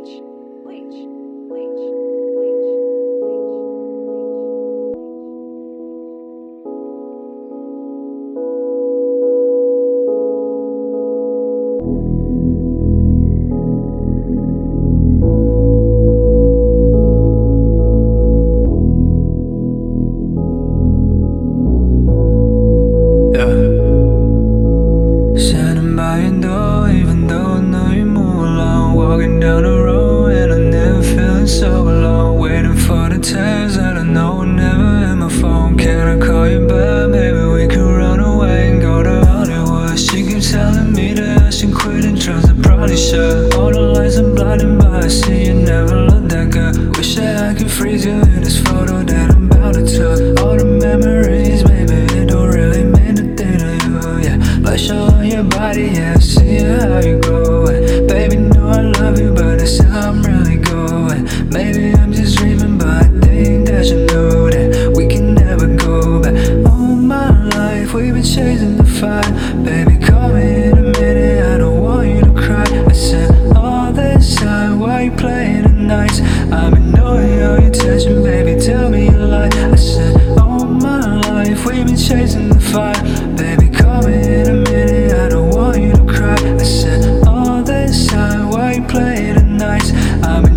Standing by your door, even though I know you move along. Walking down the road and I'm never feeling so alone. Waiting for the text that I know will never hit my phone. Can I call you back? Maybe we could run away and go to Hollywood. She keeps telling me that I should quit and trust, I probably should. All the lights are blinding, but I see you never look that good. Wish that I could freeze you in this photo that I'm about to took. All the memories, maybe it don't really mean a thing to you, yeah. Blush on your body, yeah, see how you going. Baby, know I love you, but that's how I'm really going. Maybe I'm just dreaming, but I think that you know that we can never go back. All my life, we've been chasing the fire. Baby, call me in a minute, I don't want you to cry. I said all this time, why you playing the nights? I've been knowing all your attention, baby, tell me you lie. I said all my life, we've been chasing the fire. Baby, call me in a minute, I don't want you to cry. I said all this time, why you playing the nights? I've been